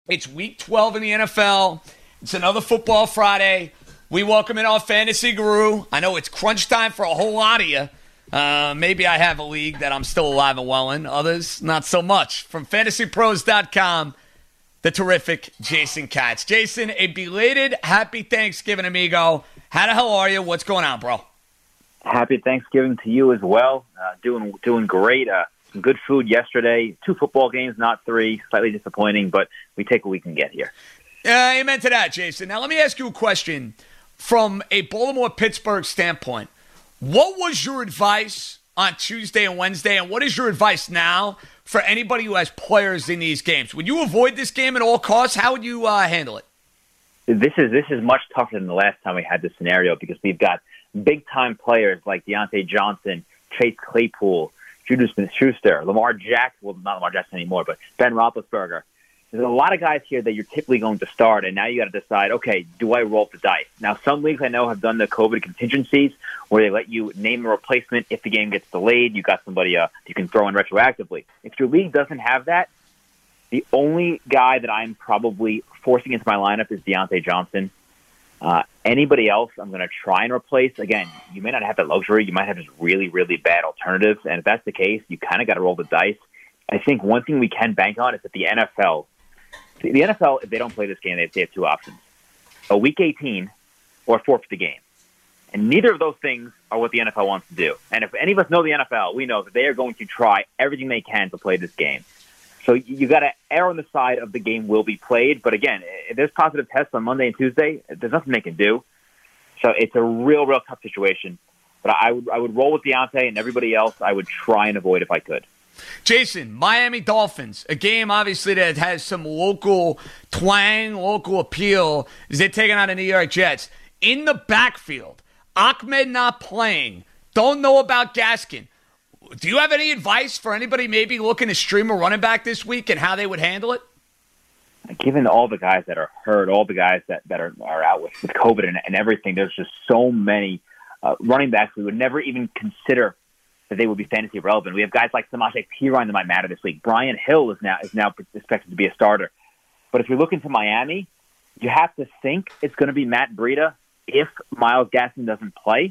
It's week 12 in the NFL. It's another football Friday. We welcome in our fantasy guru. I know it's crunch time for a whole lot of you. Maybe I have a league that I'm still alive and well in. Others, not so much. From fantasypros.com, the terrific Jason Katz. Jason, a belated happy Thanksgiving, amigo. How the hell are you? What's going on, bro? Happy Thanksgiving to you as well. Doing great. Some good food yesterday. 2 football games, not 3. Slightly disappointing, but we take what we can get here. Amen to that, Jason. Now, let me ask you a question from a Baltimore-Pittsburgh standpoint. What was your advice on Tuesday and Wednesday, and what is your advice now for anybody who has players in these games? Would you avoid this game at all costs? How would you handle it? This is much tougher than the last time we had this scenario because we've got big-time players like Deontay Johnson, Chase Claypool, Juju Smith-Schuster, Lamar Jackson, well, not Lamar Jackson anymore, but Ben Roethlisberger. There's a lot of guys here that you're typically going to start, and now you got to decide, okay, do I roll the dice? Now, some leagues I know have done the COVID contingencies where they let you name a replacement if the game gets delayed. You got somebody you can throw in retroactively. If your league doesn't have that, the only guy that I'm probably forcing into my lineup is Deontay Johnson. Anybody else I'm going to try and replace. Again, you may not have that luxury. You might have just really, really bad alternatives. And if that's the case, you kind of got to roll the dice. I think one thing we can bank on is that the NFL, if they don't play this game, they have 2 options. A Week 18 or forfeit the game. And neither of those things are what the NFL wants to do. And if any of us know the NFL, we know that they are going to try everything they can to play this game. So you got to err on the side of the game will be played. But again, if there's positive tests on Monday and Tuesday, there's nothing they can do. So it's a real tough situation. But I would roll with Deontay, and everybody else I would try and avoid if I could. Jason, Miami Dolphins, a game obviously that has some local twang, local appeal, as they're taking on the New York Jets. In the backfield, Ahmed not playing. Don't know about Gaskin. Do you have any advice for anybody maybe looking to stream a running back this week and how they would handle it? Given all the guys that are hurt, all the guys that are out with COVID and everything, there's just so many running backs we would never even consider that they would be fantasy relevant. We have guys like Samaje Perine that might matter this week. Brian Hill is now expected to be a starter. But if you're looking to Miami, you have to think it's going to be Matt Breida if Myles Gaskin doesn't play.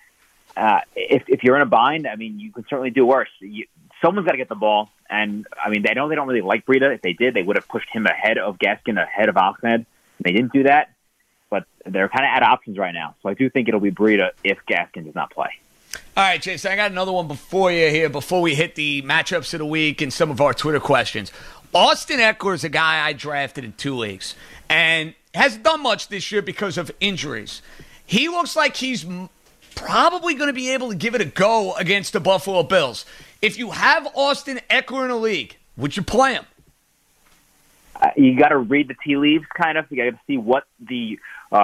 If you're in a bind, I mean, you can certainly do worse. Someone's got to get the ball, and I mean, they don't really like Breida. If they did, they would have pushed him ahead of Gaskin, ahead of Ahmed. They didn't do that, but they're kind of out of options right now. So I do think it'll be Breida if Gaskin does not play. All right, Jason, I got another one before you here, before we hit the matchups of the week and some of our Twitter questions. Austin Ekeler is a guy I drafted in 2 leagues and hasn't done much this year because of injuries. He looks like he's probably going to be able to give it a go against the Buffalo Bills. If you have Austin Ekeler in a league, would you play him? You got to read the tea leaves, kind of. You got to see what the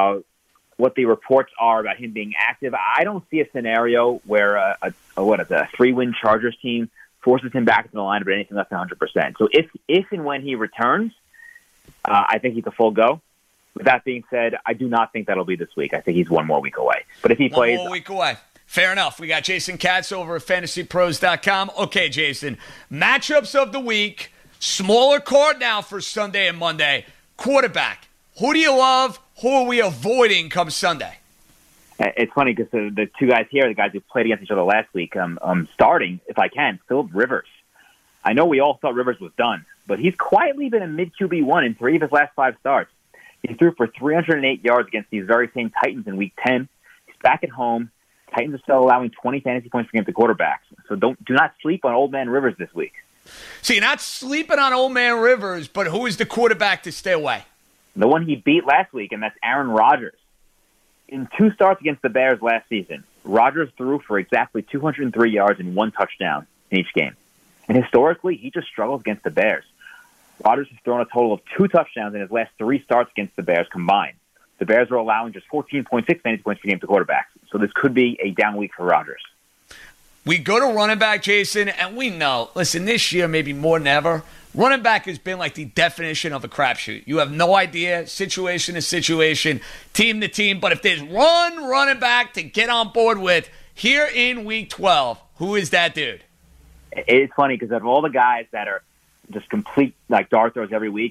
reports are about him being active. I don't see a scenario where a 3-win Chargers team forces him back to the lineup at anything less than 100%. So if and when he returns, I think he's a full go. With that being said, I do not think that'll be this week. I think he's 1 more week away. But if he plays... 1 more week away. Fair enough. We got Jason Katz over at fantasypros.com. Okay, Jason, matchups of the week. Smaller card now for Sunday and Monday. Quarterback. Who do you love? Who are we avoiding come Sunday? It's funny because the 2 guys here, the guys who played against each other last week, starting, if I can, Philip Rivers. I know we all thought Rivers was done, but he's quietly been a mid-QB1 in 3 of his last 5 starts. He threw for 308 yards against these very same Titans in Week 10. He's back at home. Titans are still allowing 20 fantasy points per game to quarterbacks. So do not sleep on Old Man Rivers this week. So you're not sleeping on Old Man Rivers, but who is the quarterback to stay away? The one he beat last week, and that's Aaron Rodgers. In 2 starts against the Bears last season, Rodgers threw for exactly 203 yards and 1 touchdown in each game. And historically, he just struggles against the Bears. Rodgers has thrown a total of 2 touchdowns in his last 3 starts against the Bears combined. The Bears are allowing just 14.6 fantasy points per game to quarterbacks. So this could be a down week for Rodgers. We go to running back, Jason, and we know, listen, this year maybe more than ever, running back has been like the definition of a crapshoot. You have no idea, situation to situation, team to team. But if there's one running back to get on board with here in Week 12, who is that dude? It's funny because of all the guys that are just complete like dart throws every week,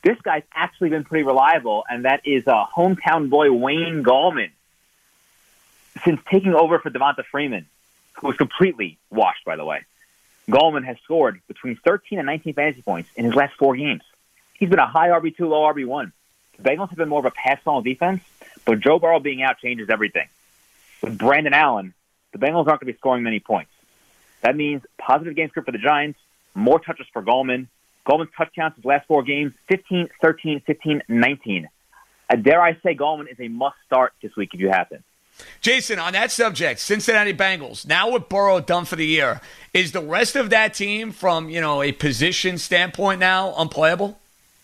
this guy's actually been pretty reliable, and that is hometown boy Wayne Gallman. Since taking over for Devonta Freeman, who was completely washed, by the way, Gallman has scored between 13 and 19 fantasy points in his last 4 games. He's been a high RB2, low RB1. The Bengals have been more of a pass-on defense, but Joe Burrow being out changes everything. With Brandon Allen, the Bengals aren't going to be scoring many points. That means positive game script for the Giants, more touches for Gallman. Gallman's touchdowns his last 4 games, 15, 13, 15, 19. Dare I say Gallman is a must-start this week if you have him. Jason, on that subject, Cincinnati Bengals, now with Burrow done for the year, is the rest of that team from, a position standpoint now unplayable?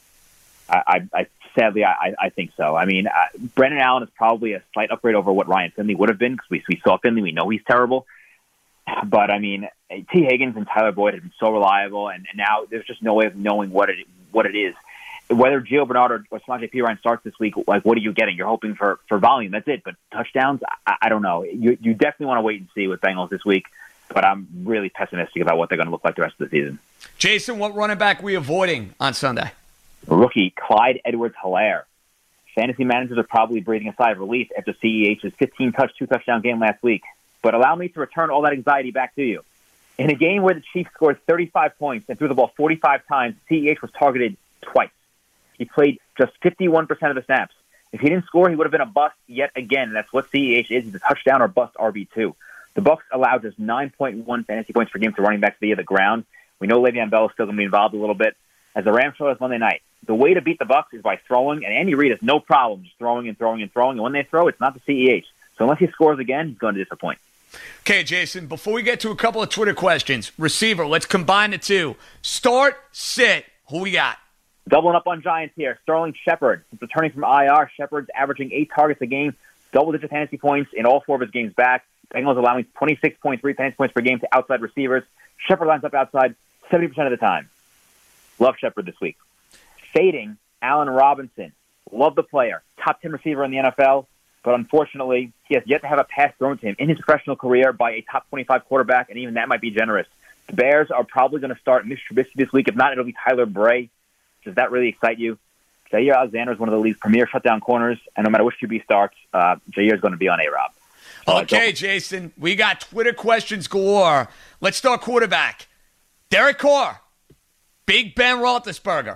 Sadly, I think so. I mean, Brandon Allen is probably a slight upgrade over what Ryan Finley would have been because we saw Finley. We know he's terrible. But, I mean, T. Higgins and Tyler Boyd have been so reliable, and now there's just no way of knowing what it is. Whether Gio Bernard or Samaje Perine starts this week, what are you getting? You're hoping for volume. That's it. But touchdowns, I don't know. You definitely want to wait and see with Bengals this week, but I'm really pessimistic about what they're going to look like the rest of the season. Jason, what running back are we avoiding on Sunday? Rookie Clyde Edwards-Helaire. Fantasy managers are probably breathing a sigh of relief after CEH's 2-touchdown game last week. But allow me to return all that anxiety back to you. In a game where the Chiefs scored 35 points and threw the ball 45 times, CEH was targeted twice. He played just 51% of the snaps. If he didn't score, he would have been a bust yet again. That's what CEH is. He's a touchdown or bust RB2. The Bucs allowed just 9.1 fantasy points per game to running backs via the ground. We know Le'Veon Bell is still going to be involved a little bit. As the Rams showed us Monday night, the way to beat the Bucs is by throwing, and Andy Reid has no problem just throwing and throwing and throwing. And when they throw, it's not the CEH. So unless he scores again, he's going to disappoint. Okay, Jason, before we get to a couple of Twitter questions, receiver, let's combine the two. Start, sit. Who we got? Doubling up on Giants here. Sterling Shepard. Since returning from IR, Shepard's averaging 8 targets a game, double-digit fantasy points in all 4 of his games back. Bengals allowing 26.3 fantasy points per game to outside receivers. Shepard lines up outside 70% of the time. Love Shepard this week. Fading Allen Robinson. Love the player. Top 10 receiver in the NFL. But unfortunately, he has yet to have a pass thrown to him in his professional career by a top 25 quarterback, and even that might be generous. The Bears are probably going to start Mitch Trubisky this week. If not, it'll be Tyler Bray. Does that really excite you? Jair Alexander is one of the league's premier shutdown corners, and no matter which QB starts, Jair is going to be on A-Rob. Okay, Jason, we got Twitter questions galore. Let's start quarterback. Derek Carr, Big Ben Roethlisberger.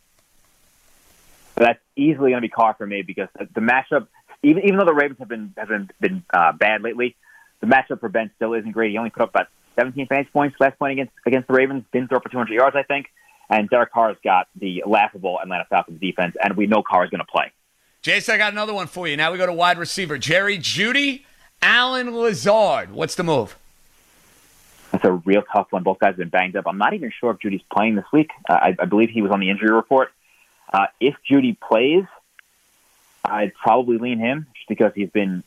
That's easily going to be Carr for me because the matchup, even though the Ravens have been bad lately, the matchup for Ben still isn't great. He only put up about 17 fantasy points last point against the Ravens. Didn't throw for 200 yards, I think. And Derek Carr's got the laughable Atlanta Falcons defense, and we know Carr is going to play. Jason, I got another one for you. Now we go to wide receiver. Jerry Jeudy, Allen Lazard. What's the move? That's a real tough one. Both guys have been banged up. I'm not even sure if Judy's playing this week. I believe he was on the injury report. If Jeudy plays, I'd probably lean him just because he's been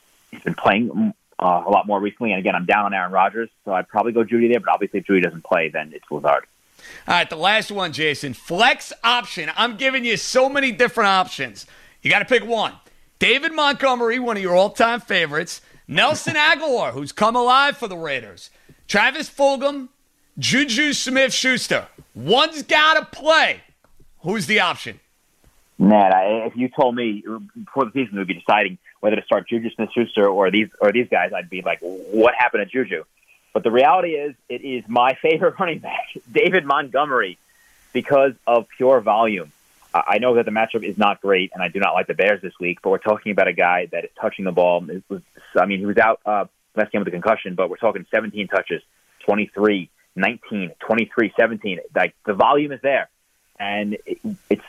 playing a lot more recently. And again, I'm down on Aaron Rodgers, so I'd probably go Jeudy there. But obviously, if Jeudy doesn't play, then it's Lazard. All right, the last one, Jason. Flex option. I'm giving you so many different options. You got to pick one. David Montgomery, one of your all-time favorites. Nelson Aguilar, who's come alive for the Raiders. Travis Fulgham, Juju Smith-Schuster. One's got to play. Who's the option? Ned, if you told me before the season we'd be deciding whether to start Juju Smith-Schuster or these guys, I'd be like, what happened to Juju? But the reality is, it is my favorite running back, David Montgomery, because of pure volume. I know that the matchup is not great, and I do not like the Bears this week, but we're talking about a guy that is touching the ball. He was out last game with a concussion, but we're talking 17 touches, 23, 19, 23, 17. Like, the volume is there. And it's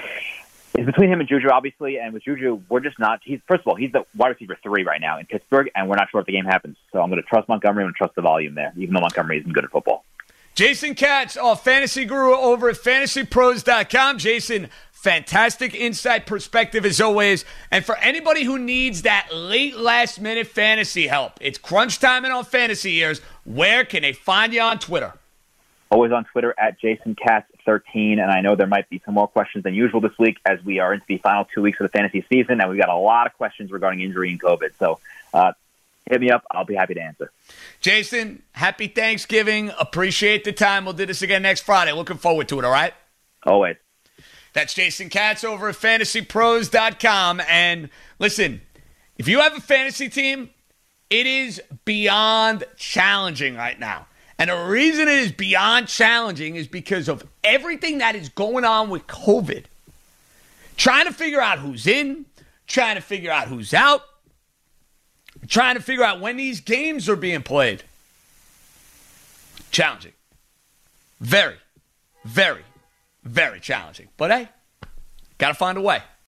between him and Juju, obviously, and with Juju, we're just not. First of all, he's the wide receiver 3 right now in Pittsburgh, and we're not sure if the game happens. So I'm going to trust Montgomery and trust the volume there, even though Montgomery isn't good at football. Jason Katz, our fantasy guru over at fantasypros.com. Jason, fantastic insight, perspective as always. And for anybody who needs that late last-minute fantasy help, it's crunch time in our fantasy years. Where can they find you on Twitter? Always on Twitter at JasonCatz13, and I know there might be some more questions than usual this week as we are into the final 2 weeks of the fantasy season, and we've got a lot of questions regarding injury and COVID. So hit me up. I'll be happy to answer. Jason, happy Thanksgiving. Appreciate the time. We'll do this again next Friday. Looking forward to it, all right? Always. That's Jason Katz over at fantasypros.com. And listen, if you have a fantasy team, it is beyond challenging right now. And the reason it is beyond challenging is because of everything that is going on with COVID. Trying to figure out who's in, trying to figure out who's out, trying to figure out when these games are being played. Challenging. Very, very, very challenging. But hey, got to find a way.